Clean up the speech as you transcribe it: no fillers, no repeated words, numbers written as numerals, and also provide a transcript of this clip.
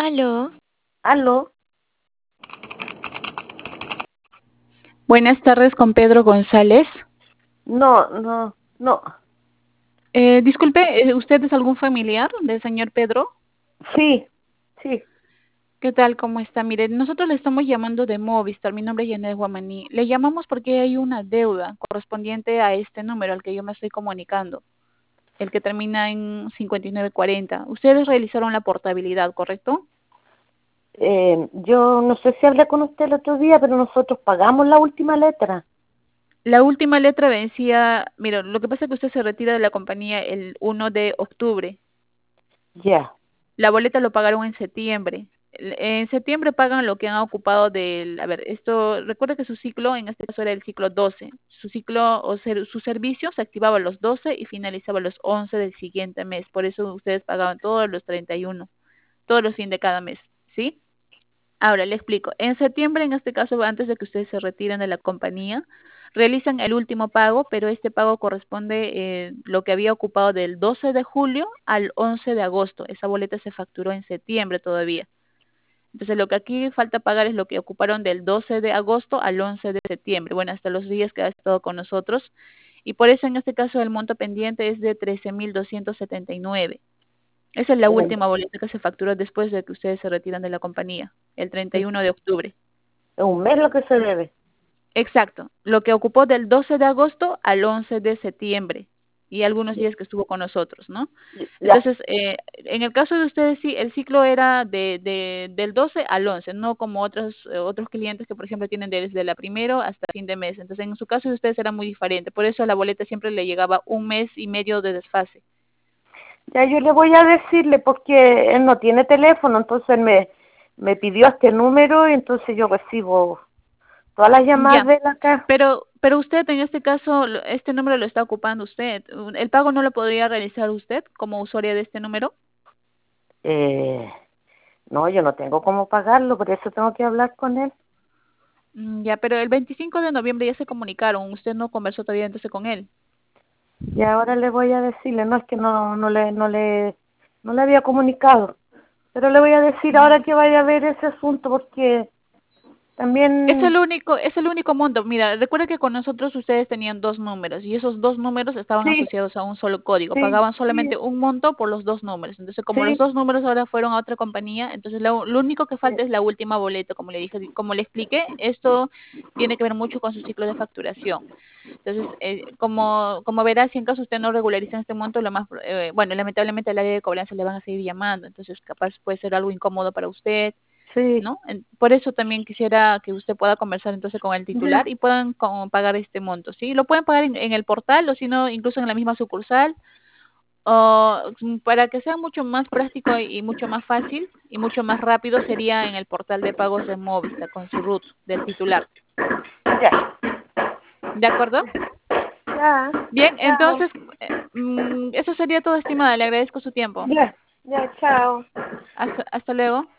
Aló, Aló, Buenas tardes con Pedro González. no, Disculpe, ¿usted es algún familiar del señor Pedro? sí, sí, ¿Qué tal? ¿Cómo está? Mire, nosotros le estamos llamando de Movistar. Mi nombre es Yanet Guamaní. Le llamamos porque hay una deuda correspondiente a este número al que yo me estoy comunicando, el que termina en 5940. Ustedes realizaron la portabilidad, ¿correcto? yo no sé si hablé con usted el otro día, pero nosotros pagamos la última letra. La última letra vencía, mira, lo que pasa es que usted se retira de la compañía el 1 de octubre. Ya, La boleta lo pagaron en septiembre. En septiembre pagan lo que han ocupado del, a ver, esto, recuerda que su ciclo, en este caso era el ciclo 12. Su ciclo su servicio se activaba los 12 y finalizaba los 11 del siguiente mes. Por eso ustedes pagaban todos los 31, todos los fines de cada mes, ¿sí? Ahora le explico. En septiembre, en este caso, antes de que ustedes se retiren de la compañía, realizan el último pago, pero este pago corresponde lo que había ocupado del 12 de julio al 11 de agosto. Esa boleta se facturó en septiembre todavía. Entonces, lo que aquí falta pagar es lo que ocuparon del 12 de agosto al 11 de septiembre. Bueno, hasta los días que ha estado con nosotros. Y por eso, en este caso, el monto pendiente es de 13.279. Esa es la pero última boleta que se facturó después de que ustedes se retiran de la compañía, el es 31 de octubre. un mes lo que se debe. Exacto, lo que ocupó del 12 de agosto al 11 de septiembre y algunos días que estuvo con nosotros, ¿no? Ya, Entonces, en el caso de ustedes, sí, el ciclo era del 12 al 11, no como otros clientes que, por ejemplo, tienen desde la primero hasta fin de mes. Entonces, en su caso de ustedes era muy diferente, por eso a la boleta siempre le llegaba un mes y medio de desfase. ya yo le voy a decirle porque él no tiene teléfono, entonces me pidió este número y entonces yo recibo todas las llamadas Ya, de él acá. pero usted en este caso, este número lo está ocupando usted. ¿El pago no lo podría realizar usted como usuaria de este número? Eh, no, yo no tengo cómo pagarlo, por eso tengo que hablar con él. Ya, pero el 25 de noviembre ya se comunicaron. Usted no conversó todavía entonces con él. Y ahora le voy a decirle, no es que no le había comunicado, pero le voy a decir ahora que vaya a ver ese asunto porque también, Es el único monto. Mira, recuerda que con nosotros ustedes tenían dos números y esos dos números estaban sí, asociados a un solo código. sí, Pagaban sí, solamente un monto por los dos números. Entonces, como los sí, dos números ahora fueron a otra compañía, entonces lo único que falta es la última boleta, como le dije, como le expliqué, esto tiene que ver mucho con su ciclo de facturación. Entonces, como verá, si en caso usted no regulariza este monto, bueno, lamentablemente al área de cobranza le van a seguir llamando. Entonces, capaz puede ser algo incómodo para usted, sí, ¿no? Por eso también quisiera que usted pueda conversar entonces con el titular ya, y puedan pagar este monto, ¿sí? Lo pueden pagar en el portal o si no, incluso en la misma sucursal, o para que sea mucho más práctico y mucho más fácil y mucho más rápido sería en el portal de pagos de Movistar con su RUT del titular. ya, ¿De acuerdo? ya, Bien, chao, entonces, eso sería todo, estimada. Le agradezco su tiempo. ya, ya, chao. Hasta luego.